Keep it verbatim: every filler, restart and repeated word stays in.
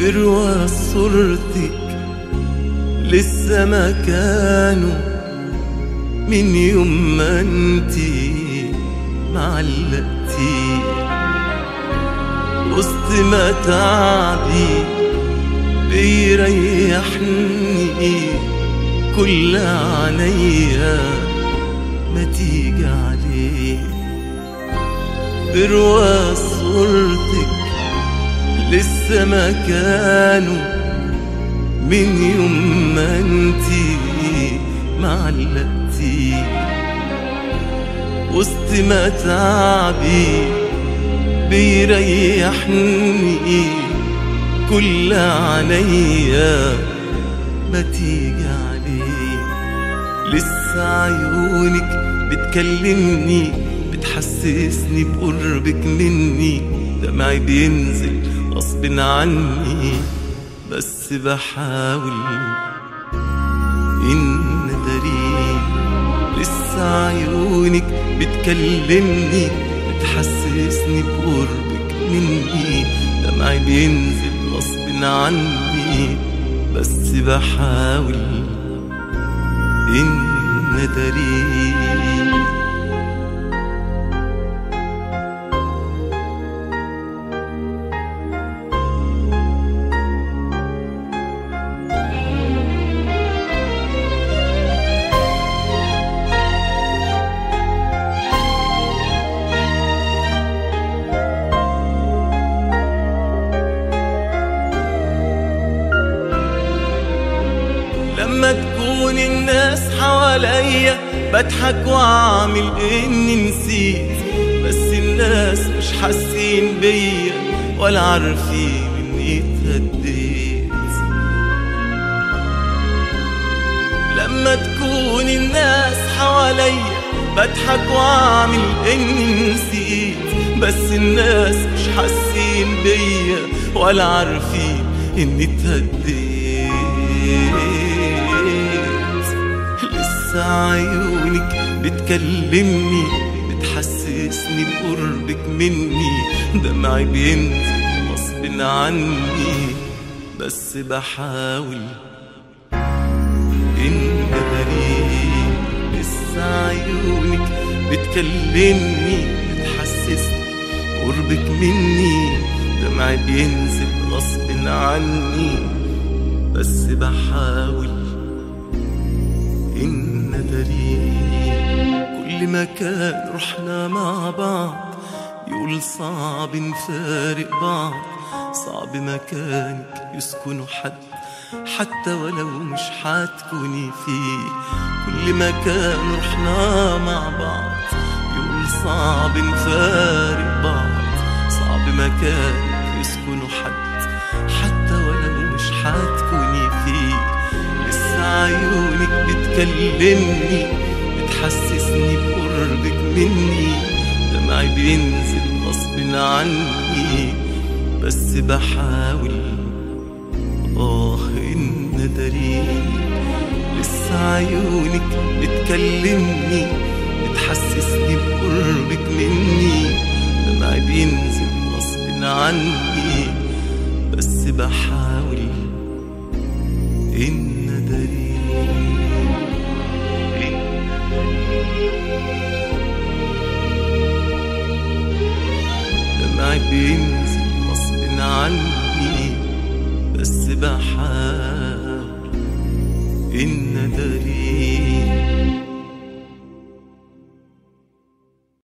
برواز صورتك لسه مكانه من يوم ما انتي معلقتي وسط ما تعبي بيريحني كل عينيا ما تيجي عليه. برواز صورتك لسه مكانه من يوم ما انتي معلقتي وسط ما تعبي بيريحني كل عينيا ما تيجي عليه. لسه عيونك بتكلمني بتحسسني بقربك مني، دمعي بينزل غصب عني بس بحاول إن أداريه. لسه عيونك بتكلمني بتحسسني بقربك مني، دمعي بينزل غصب عني بس بحاول إن أداريه. لما تكون الناس حواليا بضحك واعمل اني نسيت، بس الناس مش حاسين بيا ولا عارفين اني اتهديت. لما تكون الناس حواليا بضحك واعمل اني نسيت، بس الناس مش حاسين بيا ولا عارفين اني اتهديت. عيونك بتكلمني بتحسسني بقربك مني، دمعي بينزل غصب عني بس بحاول إن أداريه. لسه عيونك بتكلمني بتحسسني بقربك مني، دمعي بينزل غصب عني بس بحاول إن أداريه. كل مكان رحنا مع بعض يقول صعب نفارق بعض، صعب مكانك يسكن حد حتى ولو مش حتكوني فيه. كل مكان رحنا مع بعض يقول صعب نفارق بعض، صعب مكانك يسكن حد حتى ولو مش حتكوني فيه. عيونك بتكلمني بتحسسني بقربك مني، دمعي بينزل غصب عني بس بحاول آه إن أداريه. لسه عيونك بتكلمني بتحسسني بقربك مني، دمعي بينزل غصب عني بس بحاول إن دمعي بينزل غصب عني بس بحاول إن أداريه.